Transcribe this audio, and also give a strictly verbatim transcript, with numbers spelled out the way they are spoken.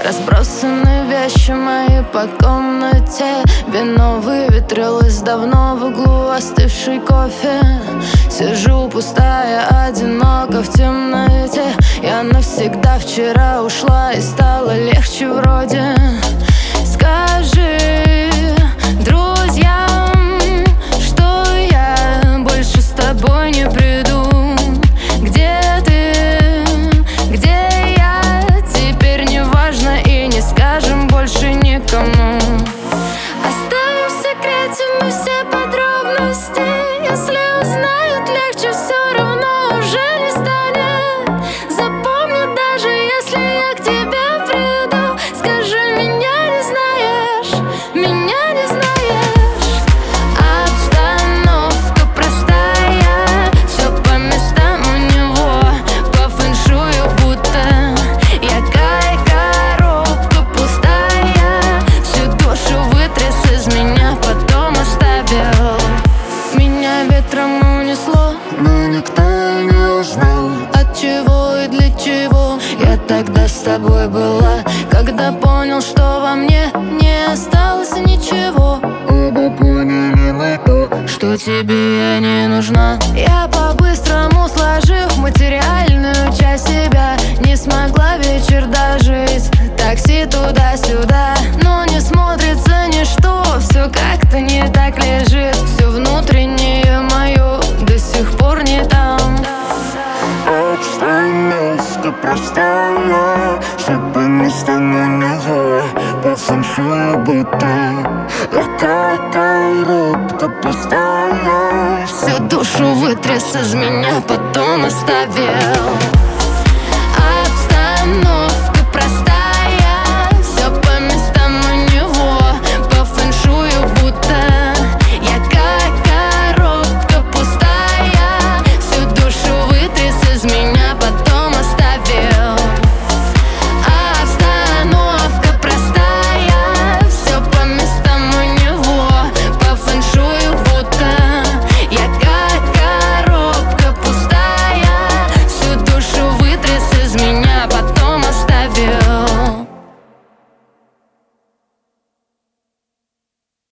Разбросаны вещи мои по комнате. Вино выветрилось давно в углу, остывший кофе. Сижу пустая, одиноко в темноте. Я навсегда вчера ушла и стало легче вроде. Скажи друзьям, что я больше с тобой не приду. Где ты, где я, теперь не важно и не скажем больше никому. Оставим в секрете мы все подробности. Если узнают, легче все равно уже не станет. Запомни, даже если я к тебе приду, скажи, меня не знаешь, меня не знаешь. Обстановка простая, все по местам у него, по фэншую будто якая коробка пустая. Всю душу вытряс из меня, потом оставил. Меня ветром унесло, но никто не узнал, от чего и для чего я тогда с тобой была. Когда понял, что во мне не осталось ничего, оба поняли мы то, что тебе я не нужна. Я по-быстрому, сложив материальную часть себя, не смогла вечер дожить. Такси туда-сюда, но не смотрится ничто. Все как-то не так лежит, все внутреннее мое до сих пор не там. обстановка простая, все по местам у него, по фэншую будто якая коробка пустая. Всю душу вытряс из меня, потом оставил.